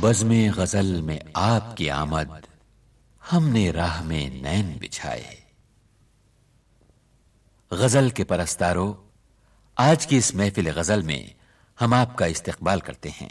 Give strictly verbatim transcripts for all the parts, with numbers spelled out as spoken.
بزم غزل میں آپ کی آمد، ہم نے راہ میں نین بچھائے۔ غزل کے پرستارو، آج کی اس محفل غزل میں ہم آپ کا استقبال کرتے ہیں۔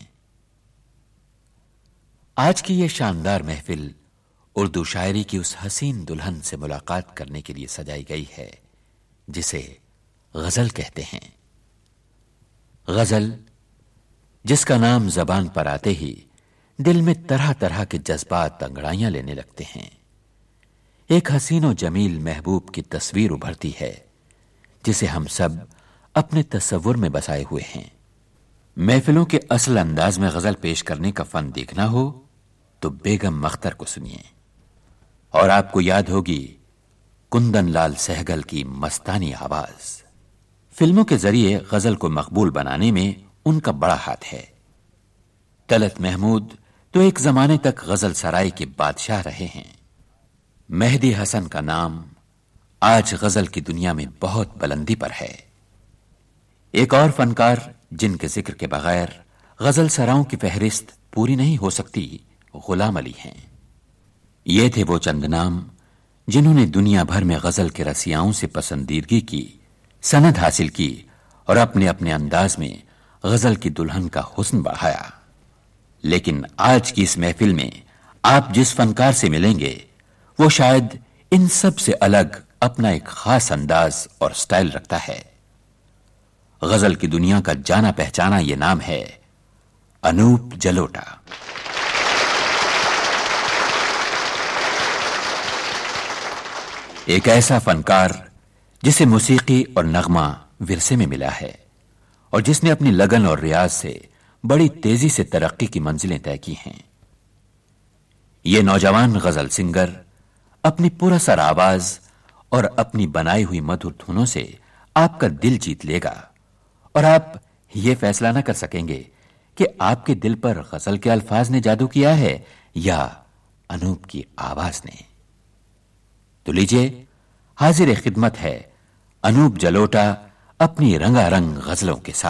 آج کی یہ شاندار محفل اردو شاعری کی اس حسین دلہن سے ملاقات کرنے کے لیے سجائی گئی ہے جسے غزل کہتے ہیں۔ غزل جس کا نام زبان پر آتے ہی دل میں طرح طرح کے جذبات انگڑائیاں لینے لگتے ہیں۔ ایک حسین و جمیل محبوب کی تصویر ابھرتی ہے جسے ہم سب اپنے تصور میں بسائے ہوئے ہیں۔ محفلوں کے اصل انداز میں غزل پیش کرنے کا فن دیکھنا ہو تو بیگم مختر کو سنیے، اور آپ کو یاد ہوگی کندن لال سہگل کی مستانی آواز۔ فلموں کے ذریعے غزل کو مقبول بنانے میں ان کا بڑا ہاتھ ہے۔ طلعت محمود تو ایک زمانے تک غزل سرائی کے بادشاہ رہے ہیں۔ مہدی حسن کا نام آج غزل کی دنیا میں بہت بلندی پر ہے۔ ایک اور فنکار جن کے ذکر کے بغیر غزل سراؤں کی فہرست پوری نہیں ہو سکتی، غلام علی ہیں۔ یہ تھے وہ چند نام جنہوں نے دنیا بھر میں غزل کے رسیاؤں سے پسندیدگی کی، سند حاصل کی اور اپنے اپنے انداز میں غزل کی دلہن کا حسن بڑھایا۔ لیکن آج کی اس محفل میں آپ جس فنکار سے ملیں گے وہ شاید ان سب سے الگ اپنا ایک خاص انداز اور سٹائل رکھتا ہے۔ غزل کی دنیا کا جانا پہچانا یہ نام ہے انوپ جلوٹا۔ ایک ایسا فنکار جسے موسیقی اور نغمہ ورثے میں ملا ہے اور جس نے اپنی لگن اور ریاض سے بڑی تیزی سے ترقی کی منزلیں طے کی ہیں۔ یہ نوجوان غزل سنگر اپنی پراسر آواز اور اپنی بنائی ہوئی مدھر دھنوں سے آپ کا دل جیت لے گا، اور آپ یہ فیصلہ نہ کر سکیں گے کہ آپ کے دل پر غزل کے الفاظ نے جادو کیا ہے یا انوپ کی آواز نے۔ تو لیجئے، حاضر خدمت ہے انوپ جلوٹا اپنی رنگا رنگ غزلوں کے ساتھ۔